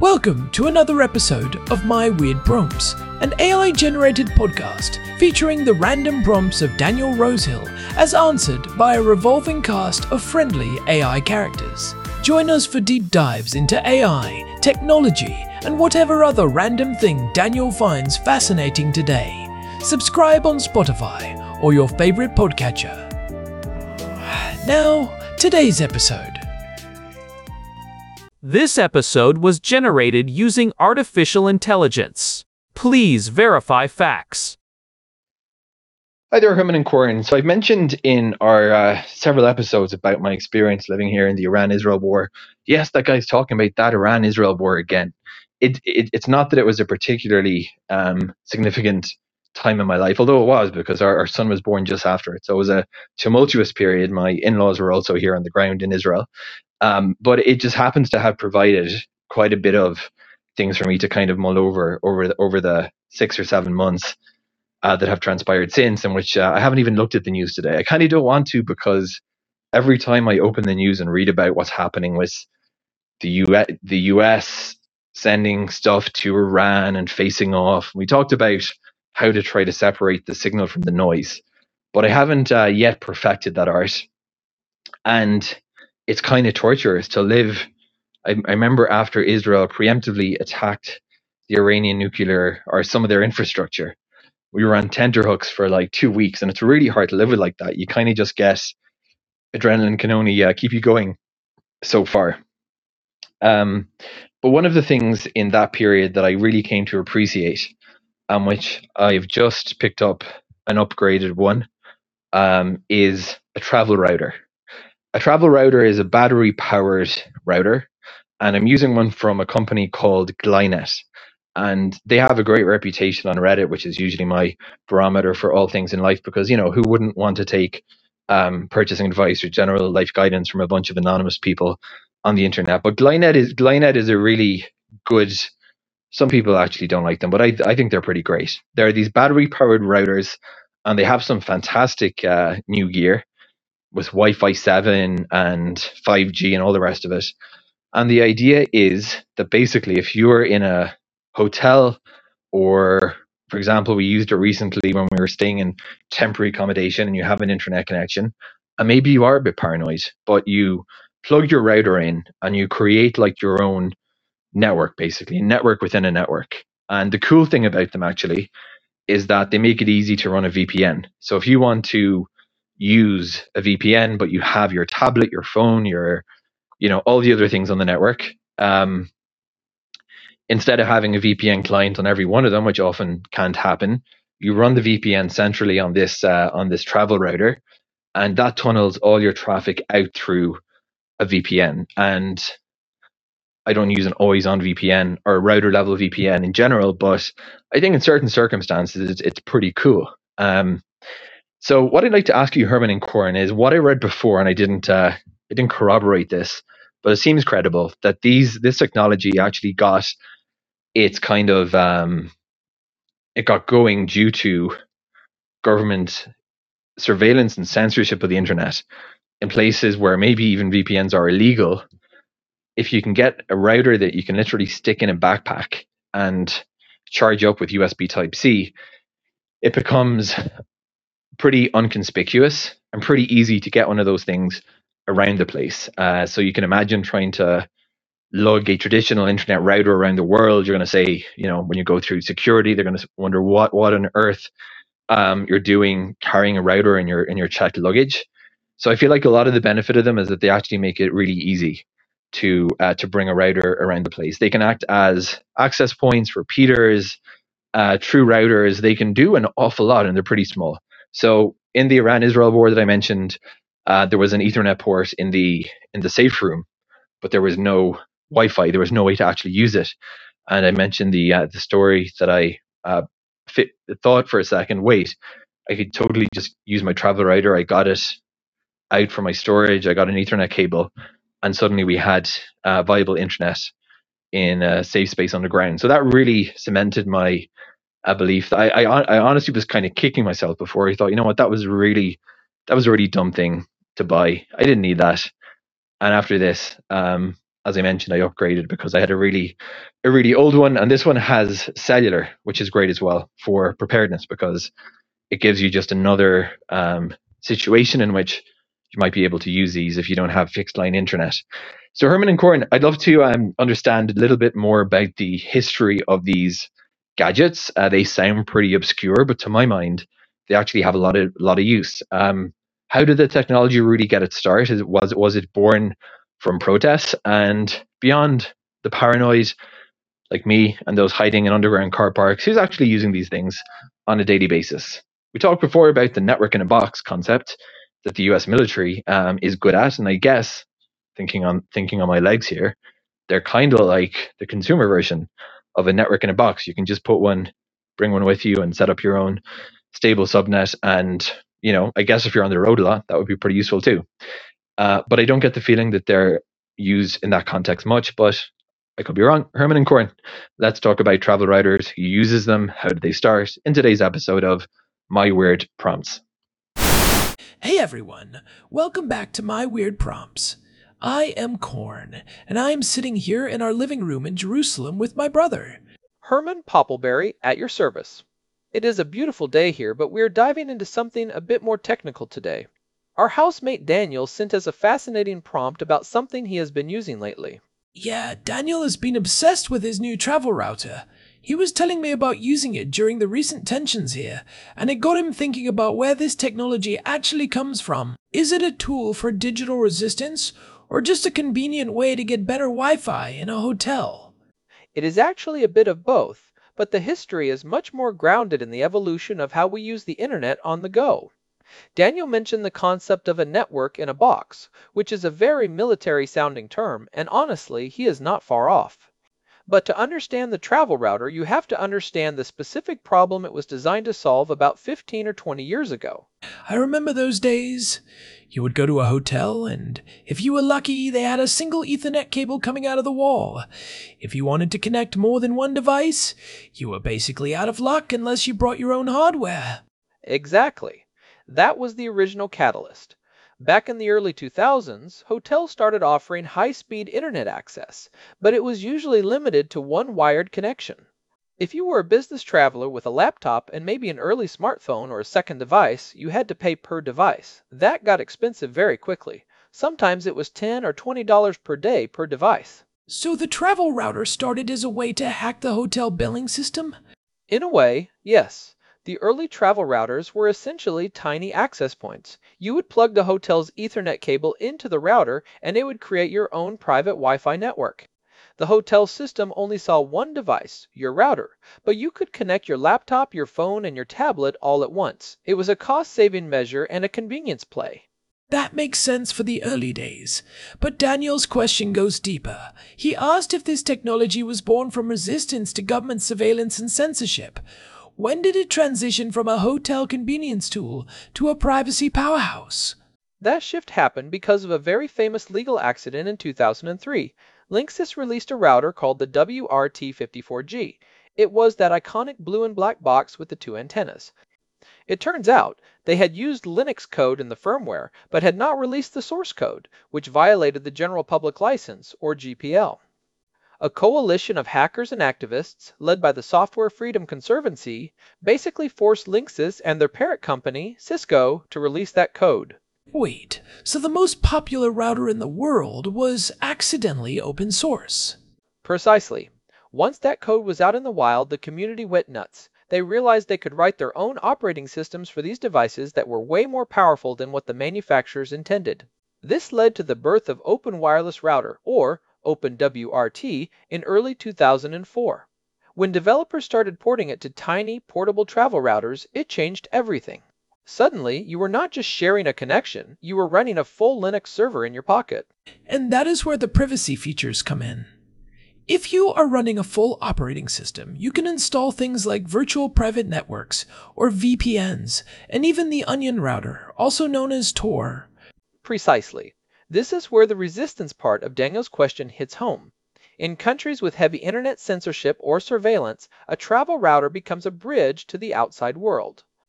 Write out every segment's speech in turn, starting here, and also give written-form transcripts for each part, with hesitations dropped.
Welcome to another episode of My Weird Prompts, an AI-generated podcast featuring the random prompts of Daniel Rosehill as answered by a revolving cast of friendly AI characters. Join us for deep dives into AI, technology, and whatever other random thing Daniel finds fascinating today. Subscribe on Spotify or your favorite podcatcher. Now, today's episode. This episode was generated using artificial intelligence. Please verify facts. Hi there, Herman and Corin. So I've mentioned in our several episodes about my experience living here in the Iran-Israel war. Yes, that guy's talking about that Iran-Israel war again. It's not that it was a particularly significant time in my life, although it was because our son was born just after it. So it was a tumultuous period. My in-laws were also here on the ground in Israel. But it just happens to have provided quite a bit of things for me to kind of mull over the 6 or 7 months that have transpired since, in which I haven't even looked at the news today. I kind of don't want to, because every time I open the news and read about what's happening with the US sending stuff to Iran and facing off, we talked about how to try to separate the signal from the noise, but I haven't yet perfected that art. And it's kind of torturous to live. I remember after Israel preemptively attacked the Iranian nuclear or some of their infrastructure, we were on tenterhooks for like 2 weeks, and it's really hard to live with like that. You kind of just get adrenaline can only keep you going so far. But one of the things in that period that I really came to appreciate, which I've just picked up an upgraded one, is a travel router. A travel router is a battery-powered router, and I'm using one from a company called Glynet. And they have a great reputation on Reddit, which is usually my barometer for all things in life, because, you know, who wouldn't want to take purchasing advice or general life guidance from a bunch of anonymous people on the internet? But Glynet is a really good. Some people actually don't like them, but I think they're pretty great. They're these battery-powered routers, and they have some fantastic new gear with Wi-Fi 7 and 5G and all the rest of it. And the idea is that basically if you're in a hotel, or for example, we used it recently when we were staying in temporary accommodation and you have an internet connection, and maybe you are a bit paranoid, but you plug your router in and you create like your own network, basically a network within a network. And the cool thing about them actually is that they make it easy to run a VPN. So if you want to use a VPN, but you have your tablet, your phone, all the other things on the network, instead of having a VPN client on every one of them, which often can't happen, you run the VPN centrally on this travel router, and that tunnels all your traffic out through a VPN. And I don't use an always-on VPN or a router level VPN in general, but I think in certain circumstances it's pretty cool. So what I'd like to ask you, Herman and Corin, is what I read before, and I didn't corroborate this, but it seems credible that this technology actually got its kind of it got going due to government surveillance and censorship of the internet in places where maybe even VPNs are illegal. If you can get a router that you can literally stick in a backpack and charge up with USB Type-C, it becomes pretty unconspicuous and pretty easy to get one of those things around the place. So you can imagine trying to lug a traditional internet router around the world. You're going to say, when you go through security, they're going to wonder what on earth you're doing carrying a router in your checked luggage. So I feel like a lot of the benefit of them is that they actually make it really easy to bring a router around the place. They can act as access points, repeaters, true routers. They can do an awful lot, and they're pretty small. So in the Iran-Israel war that I mentioned, there was an Ethernet port in the safe room, but there was no Wi-Fi. There was no way to actually use it. And I mentioned the story that I thought for a second, wait, I could totally just use my travel router. I got it out from my storage. I got an Ethernet cable, and suddenly we had viable internet in a safe space underground. So that really cemented my belief. I honestly was kind of kicking myself before. I thought, you know what, that was a really dumb thing to buy. I didn't need that. And after this, I'm as I mentioned, I upgraded because I had a really old one, and this one has cellular, which is great as well for preparedness because it gives you just another situation in which you might be able to use these if you don't have fixed line internet. So Herman and Corin, I'd love to understand a little bit more about the history of these gadgets. They sound pretty obscure, but to my mind, they actually have a lot of use. How did the technology really get its start? Was it born from protests and beyond the paranoid like me and those hiding in underground car parks? Who's actually using these things on a daily basis? We talked before about the network in a box concept that the U.S. military is good at, and I guess thinking on my legs here, they're kind of like the consumer version of a network in a box. You can just bring one with you, and set up your own stable subnet. And I guess if you're on the road a lot, that would be pretty useful too. But I don't get the feeling that they're used in that context much. But I could be wrong. Herman and Corin, let's talk about travel routers. Who uses them? How did they start? In today's episode of My Weird Prompts. Hey everyone, welcome back to My Weird Prompts. I am Corn, and I am sitting here in our living room in Jerusalem with my brother, Herman Poppleberry, at your service. It is a beautiful day here, but we are diving into something a bit more technical today. Our housemate Daniel sent us a fascinating prompt about something he has been using lately. Yeah, Daniel has been obsessed with his new travel router. He was telling me about using it during the recent tensions here, and it got him thinking about where this technology actually comes from. Is it a tool for digital resistance, or just a convenient way to get better Wi-Fi in a hotel? It is actually a bit of both, but the history is much more grounded in the evolution of how we use the internet on the go. Daniel mentioned the concept of a network in a box, which is a very military-sounding term, and honestly, he is not far off. But to understand the travel router, you have to understand the specific problem it was designed to solve about 15 or 20 years ago. I remember those days. You would go to a hotel, and if you were lucky, they had a single Ethernet cable coming out of the wall. If you wanted to connect more than one device, you were basically out of luck unless you brought your own hardware. Exactly. That was the original catalyst. Back in the early 2000s, hotels started offering high-speed internet access, but it was usually limited to one wired connection. If you were a business traveler with a laptop and maybe an early smartphone or a second device, you had to pay per device. That got expensive very quickly. Sometimes it was $10 or $20 per day per device. So the travel router started as a way to hack the hotel billing system? In a way, yes. The early travel routers were essentially tiny access points. You would plug the hotel's Ethernet cable into the router and it would create your own private Wi-Fi network. The hotel system only saw one device, your router, but you could connect your laptop, your phone, and your tablet all at once. It was a cost-saving measure and a convenience play. That makes sense for the early days. But Daniel's question goes deeper. He asked if this technology was born from resistance to government surveillance and censorship. When did it transition from a hotel convenience tool to a privacy powerhouse? That shift happened because of a very famous legal accident in 2003. Linksys released a router called the WRT54G. It was that iconic blue and black box with the two antennas. It turns out they had used Linux code in the firmware, but had not released the source code, which violated the General Public License, or GPL. A coalition of hackers and activists, led by the Software Freedom Conservancy, basically forced Linksys and their parent company, Cisco, to release that code. Wait, so the most popular router in the world was accidentally open source? Precisely. Once that code was out in the wild, the community went nuts. They realized they could write their own operating systems for these devices that were way more powerful than what the manufacturers intended. This led to the birth of Open Wireless Router, or OpenWRT, in early 2004. When developers started porting it to tiny, portable travel routers, it changed everything. Suddenly, you were not just sharing a connection, you were running a full Linux server in your pocket. And that is where the privacy features come in. If you are running a full operating system, you can install things like virtual private networks, or VPNs, and even the Onion router, also known as Tor. Precisely. This is where the resistance part of Daniel's question hits home. In countries with heavy internet censorship or surveillance, a travel router becomes a bridge to the outside world.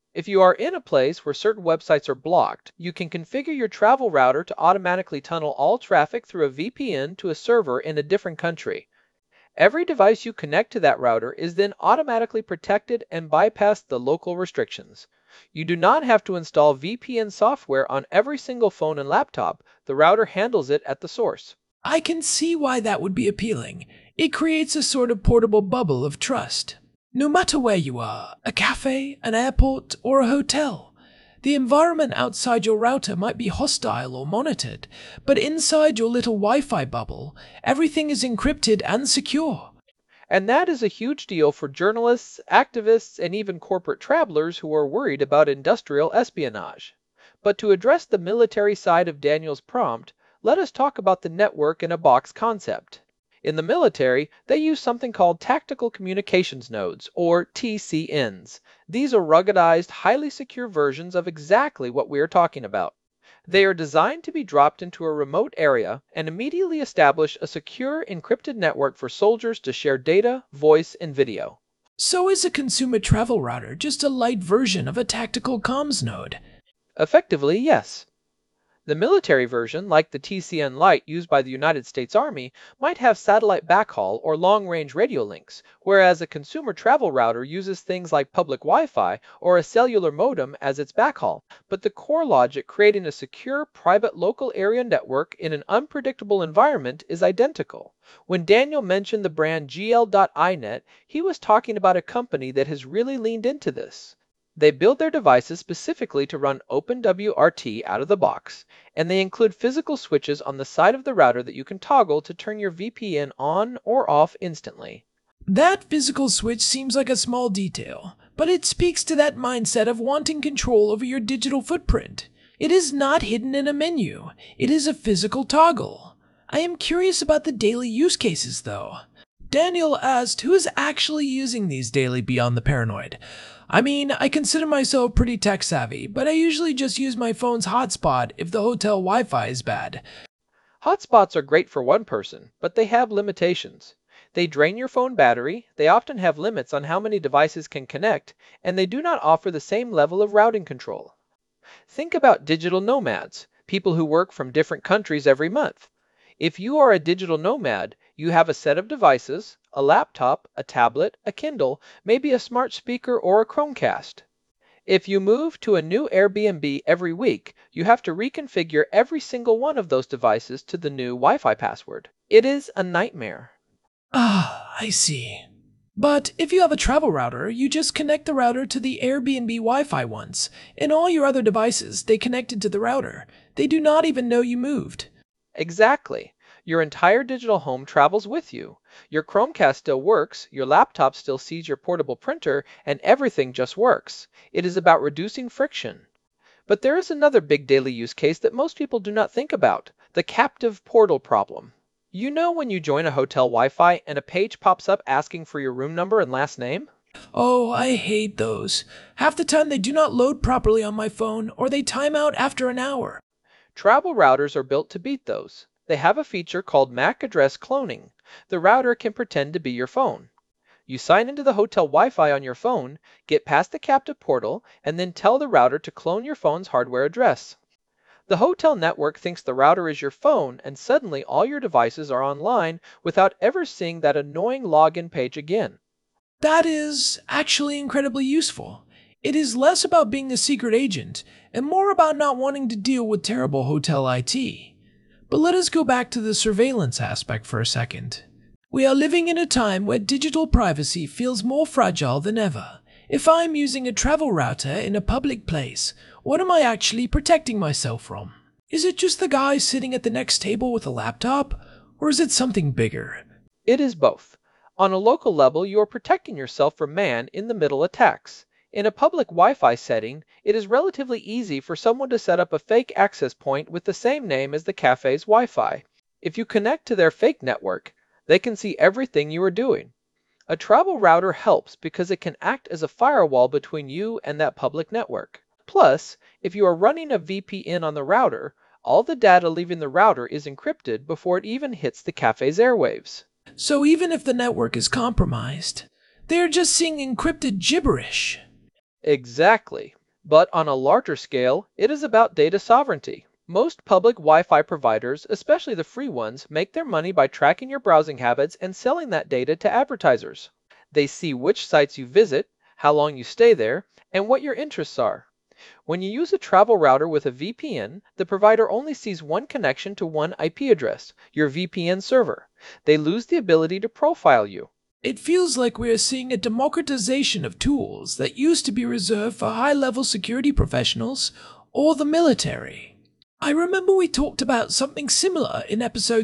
If you are in a place where certain websites are blocked, you can configure your travel router to automatically tunnel all traffic through a VPN to a server in a different country. Every device you connect to that router is then automatically protected and bypass the local restrictions. You do not have to install VPN software on every single phone and laptop. The router handles it at the source. I can see why that would be appealing. It creates a sort of portable bubble of trust. No matter where you are, a cafe, an airport, or a hotel, the environment outside your router might be hostile or monitored, but inside your little Wi-Fi bubble, everything is encrypted and secure. And that is a huge deal for journalists, activists, and even corporate travelers who are worried about industrial espionage. But to address the military side of Daniel's prompt, let us talk about the network in a box concept. In the military, they use something called Tactical Communications Nodes, or TCNs. These are ruggedized, highly secure versions of exactly what we are talking about. They are designed to be dropped into a remote area and immediately establish a secure, encrypted network for soldiers to share data, voice, and video. So is a consumer travel router just a light version of a tactical comms node? Effectively, yes. The military version, like the TCN Lite used by the United States Army, might have satellite backhaul or long-range radio links, whereas a consumer travel router uses things like public Wi-Fi or a cellular modem as its backhaul. But the core logic, creating a secure, private local area network in an unpredictable environment, is identical. When Daniel mentioned the brand GL.iNet, he was talking about a company that has really leaned into this. They build their devices specifically to run OpenWRT out of the box, and they include physical switches on the side of the router that you can toggle to turn your VPN on or off instantly. That physical switch seems like a small detail, but it speaks to that mindset of wanting control over your digital footprint. It is not hidden in a menu. It is a physical toggle. I am curious about the daily use cases, though. Daniel asked who is actually using these daily beyond the paranoid. I mean, I consider myself pretty tech savvy, but I usually just use my phone's hotspot if the hotel Wi-Fi is bad. Hotspots are great for one person, but they have limitations. They drain your phone battery, they often have limits on how many devices can connect, and they do not offer the same level of routing control. Think about digital nomads, people who work from different countries every month. If you are a digital nomad, you have a set of devices, a laptop, a tablet, a Kindle, maybe a smart speaker or a Chromecast. If you move to a new Airbnb every week, you have to reconfigure every single one of those devices to the new Wi-Fi password. It is a nightmare. Ah, I see. But if you have a travel router, you just connect the router to the Airbnb Wi-Fi once, and all your other devices stay connected to the router. They do not even know you moved. Exactly. Your entire digital home travels with you. Your Chromecast still works, your laptop still sees your portable printer, and everything just works. It is about reducing friction. But there is another big daily use case that most people do not think about, the captive portal problem. You know when you join a hotel Wi-Fi and a page pops up asking for your room number and last name? Oh, I hate those. Half the time they do not load properly on my phone, or they time out after an hour. Travel routers are built to beat those. They have a feature called MAC address cloning. The router can pretend to be your phone. You sign into the hotel Wi-Fi on your phone, get past the captive portal, and then tell the router to clone your phone's hardware address. The hotel network thinks the router is your phone, and suddenly all your devices are online without ever seeing that annoying login page again. That is actually incredibly useful. It is less about being a secret agent and more about not wanting to deal with terrible hotel IT. But let us go back to the surveillance aspect for a second. We are living in a time where digital privacy feels more fragile than ever. If I'm using a travel router in a public place, what am I actually protecting myself from? Is it just the guy sitting at the next table with a laptop, or is it something bigger? It is both. On a local level, you are protecting yourself from man-in-the-middle attacks. In a public Wi-Fi setting, it is relatively easy for someone to set up a fake access point with the same name as the cafe's Wi-Fi. If you connect to their fake network, they can see everything you are doing. A travel router helps because it can act as a firewall between you and that public network. Plus, if you are running a VPN on the router, all the data leaving the router is encrypted before it even hits the cafe's airwaves. So even if the network is compromised, they are just seeing encrypted gibberish. Exactly. But on a larger scale, it is about data sovereignty. Most public Wi-Fi providers, especially the free ones, make their money by tracking your browsing habits and selling that data to advertisers. They see which sites you visit, how long you stay there, and what your interests are. When you use a travel router with a VPN, the provider only sees one connection to one IP address, your VPN server. They lose the ability to profile you. It feels like we are seeing a democratization of tools that used to be reserved for high-level security professionals or the military. I remember we talked about something similar in episode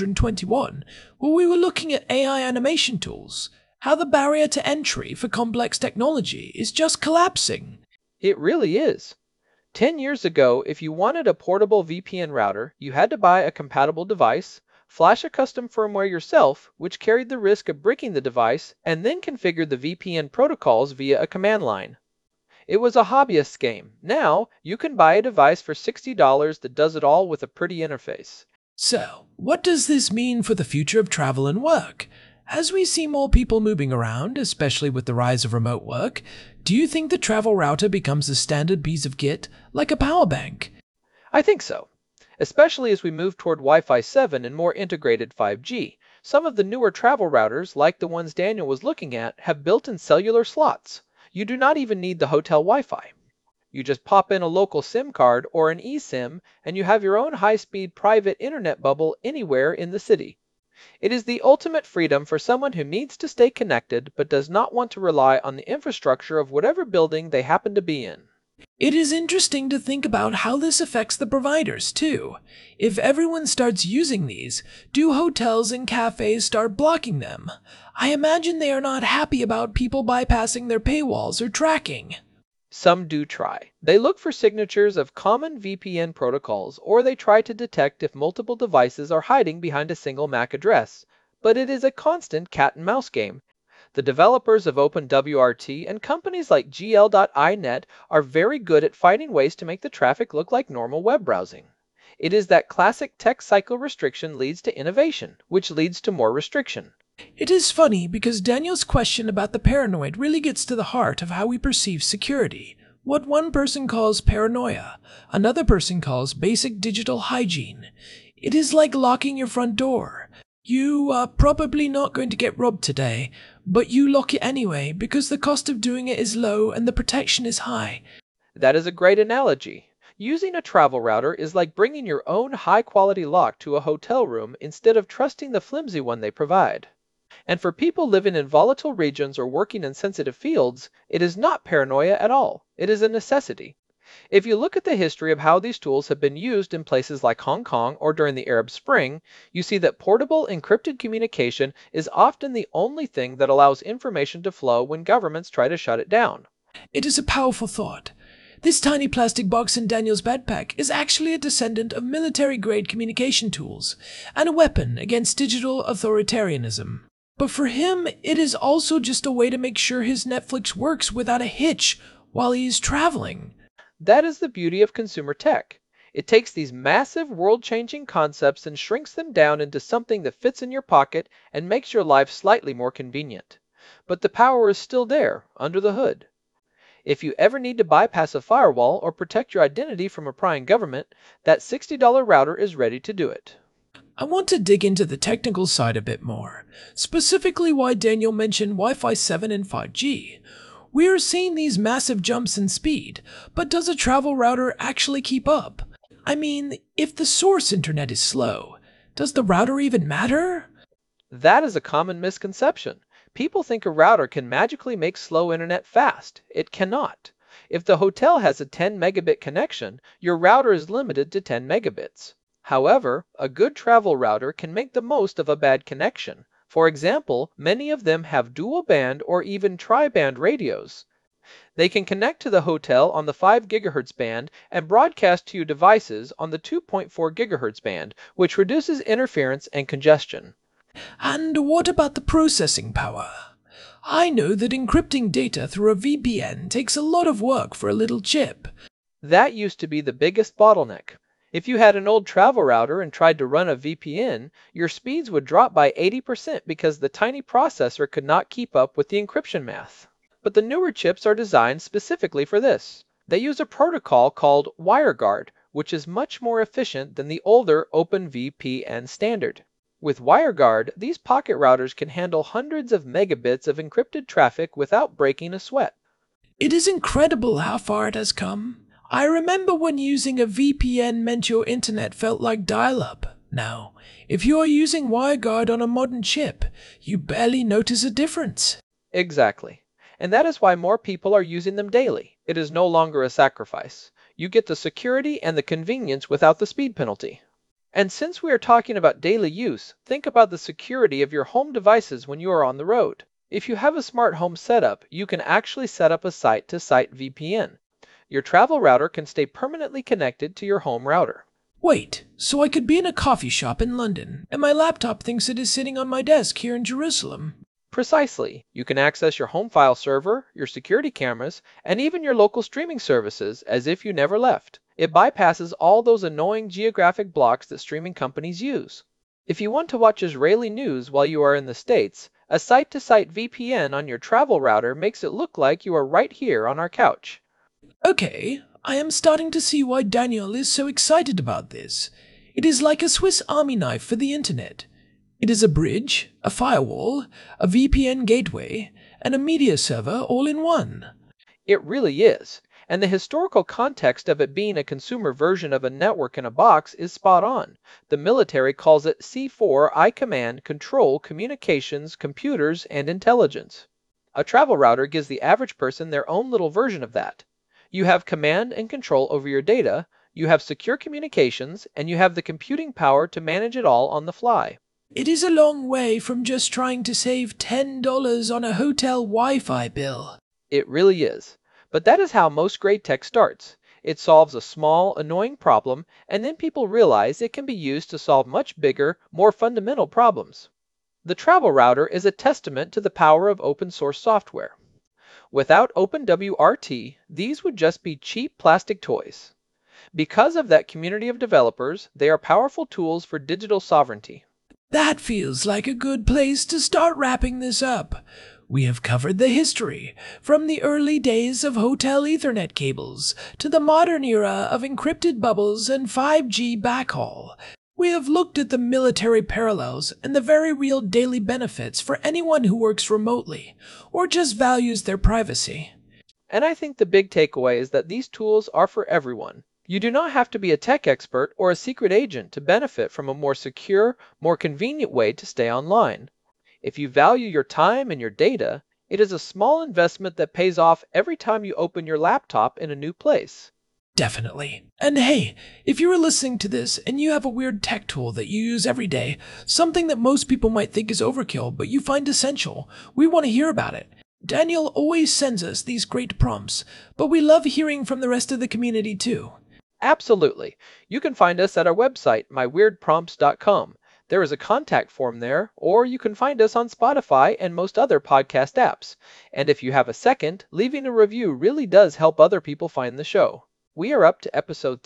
321, where we were looking at AI animation tools, how the barrier to entry for complex technology is just collapsing. It really is. 10 years ago, if you wanted a portable VPN router, you had to buy a compatible device, flash a custom firmware yourself, which carried the risk of breaking the device, and then configure the VPN protocols via a command line. It was a hobbyist's game. Now, you can buy a device for $60 that does it all with a pretty interface. So, what does this mean for the future of travel and work? As we see more people moving around, especially with the rise of remote work, do you think the travel router becomes a standard piece of kit, like a power bank? I think so. Especially as we move toward Wi-Fi 7 and more integrated 5G. Some of the newer travel routers, like the ones Daniel was looking at, have built-in cellular slots. You do not even need the hotel Wi-Fi. You just pop in a local SIM card or an eSIM, and you have your own high-speed private internet bubble anywhere in the city. It is the ultimate freedom for someone who needs to stay connected but does not want to rely on the infrastructure of whatever building they happen to be in. It is interesting to think about how this affects the providers, too. If everyone starts using these, do hotels and cafes start blocking them? I imagine they are not happy about people bypassing their paywalls or tracking. Some do try. They look for signatures of common VPN protocols, or they try to detect if multiple devices are hiding behind a single MAC address. But it is a constant cat and mouse game. The developers of OpenWRT and companies like GL.iNet are very good at finding ways to make the traffic look like normal web browsing. It is that classic tech cycle restriction leads to innovation, which leads to more restriction. It is funny because Daniel's question about the paranoid really gets to the heart of how we perceive security. What one person calls paranoia, another person calls basic digital hygiene. It is like locking your front door. You are probably not going to get robbed today, but you lock it anyway because the cost of doing it is low and the protection is high. That is a great analogy. Using a travel router is like bringing your own high-quality lock to a hotel room instead of trusting the flimsy one they provide. And for people living in volatile regions or working in sensitive fields, it is not paranoia at all. It is a necessity. If you look at the history of how these tools have been used in places like Hong Kong or during the Arab Spring, you see that portable encrypted communication is often the only thing that allows information to flow when governments try to shut it down. It is a powerful thought. This tiny plastic box in Daniel's backpack is actually a descendant of military-grade communication tools and a weapon against digital authoritarianism. But for him, it is also just a way to make sure his Netflix works without a hitch while he is traveling. That is the beauty of consumer tech. It takes these massive world-changing concepts and shrinks them down into something that fits in your pocket and makes your life slightly more convenient. But the power is still there, under the hood. If you ever need to bypass a firewall or protect your identity from a prying government, that $60 router is ready to do it. I want to dig into the technical side a bit more, specifically why Daniel mentioned Wi-Fi 7 and 5G. We are seeing these massive jumps in speed, but does a travel router actually keep up? I mean, if the source internet is slow, does the router even matter? That is a common misconception. People think a router can magically make slow internet fast. It cannot. If the hotel has a 10 megabit connection, your router is limited to 10 megabits. However, a good travel router can make the most of a bad connection. For example, many of them have dual band or even tri-band radios. They can connect to the hotel on the 5 GHz band and broadcast to your devices on the 2.4 GHz band, which reduces interference and congestion. And what about the processing power? I know that encrypting data through a VPN takes a lot of work for a little chip. That used to be the biggest bottleneck. If you had an old travel router and tried to run a VPN, your speeds would drop by 80% because the tiny processor could not keep up with the encryption math. But the newer chips are designed specifically for this. They use a protocol called WireGuard, which is much more efficient than the older OpenVPN standard. With WireGuard, these pocket routers can handle hundreds of megabits of encrypted traffic without breaking a sweat. It is incredible how far it has come. I remember when using a VPN meant your internet felt like dial-up. Now, if you are using WireGuard on a modern chip, you barely notice a difference. Exactly. And that is why more people are using them daily. It is no longer a sacrifice. You get the security and the convenience without the speed penalty. And since we are talking about daily use, think about the security of your home devices when you are on the road. If you have a smart home setup, you can actually set up a site-to-site VPN. Your travel router can stay permanently connected to your home router. Wait, so I could be in a coffee shop in London, and my laptop thinks it is sitting on my desk here in Jerusalem? Precisely. You can access your home file server, your security cameras, and even your local streaming services as if you never left. It bypasses all those annoying geographic blocks that streaming companies use. If you want to watch Israeli news while you are in the States, a site-to-site VPN on your travel router makes it look like you are right here on our couch. Okay, I am starting to see why Daniel is so excited about this. It is like a Swiss Army knife for the internet. It is a bridge, a firewall, a VPN gateway, and a media server all in one. It really is. And the historical context of it being a consumer version of a network in a box is spot on. The military calls it C4 I Command Control Communications, Computers, and Intelligence. A travel router gives the average person their own little version of that. You have command and control over your data, you have secure communications, and you have the computing power to manage it all on the fly. It is a long way from just trying to save $10 on a hotel Wi-Fi bill. It really is. But that is how most great tech starts. It solves a small, annoying problem, and then people realize it can be used to solve much bigger, more fundamental problems. The travel router is a testament to the power of open source software. Without OpenWRT, these would just be cheap plastic toys. Because of that community of developers, they are powerful tools for digital sovereignty. That feels like a good place to start wrapping this up. We have covered the history, from the early days of hotel Ethernet cables to the modern era of encrypted bubbles and 5G backhaul. We have looked at the military parallels and the very real daily benefits for anyone who works remotely or just values their privacy. And I think the big takeaway is that these tools are for everyone. You do not have to be a tech expert or a secret agent to benefit from a more secure, more convenient way to stay online. If you value your time and your data, it is a small investment that pays off every time you open your laptop in a new place. Definitely. And hey, if you are listening to this and you have a weird tech tool that you use every day, something that most people might think is overkill but you find essential, we want to hear about it. Daniel always sends us these great prompts, but we love hearing from the rest of the community too. Absolutely. You can find us at our website, myweirdprompts.com. There is a contact form there, or you can find us on Spotify and most other podcast apps. And if you have a second, leaving a review really does help other people find the show. We are up to episode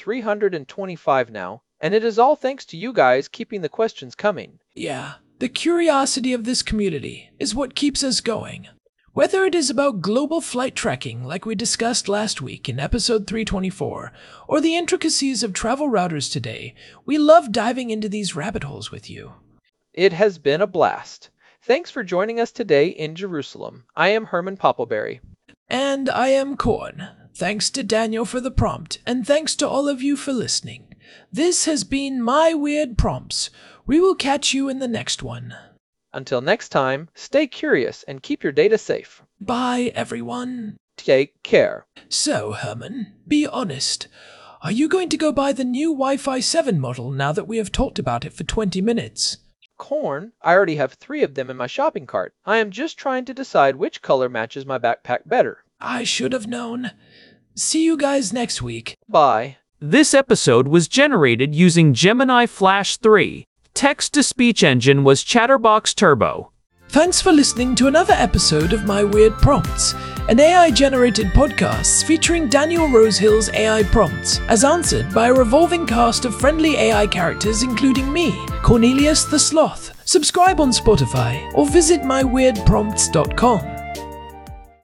325 now, and it is all thanks to you guys keeping the questions coming. Yeah, the curiosity of this community is what keeps us going. Whether it is about global flight tracking like we discussed last week in episode 324, or the intricacies of travel routers today, we love diving into these rabbit holes with you. It has been a blast. Thanks for joining us today in Jerusalem. I am Herman Poppleberry. And I am Korn. Thanks to Daniel for the prompt, and thanks to all of you for listening. This has been My Weird Prompts. We will catch you in the next one. Until next time, stay curious and keep your data safe. Bye, everyone. Take care. So, Herman, be honest. Are you going to go buy the new Wi-Fi 7 model now that we have talked about it for 20 minutes? Korn, I already have 3 of them in my shopping cart. I am just trying to decide which color matches my backpack better. I should have known. See you guys next week. Bye. This episode was generated using Gemini Flash 3. Text-to-speech engine was Chatterbox Turbo. Thanks for listening to another episode of My Weird Prompts, an AI-generated podcast featuring Daniel Rosehill's AI prompts, as answered by a revolving cast of friendly AI characters including me, Cornelius the Sloth. Subscribe on Spotify or visit myweirdprompts.com.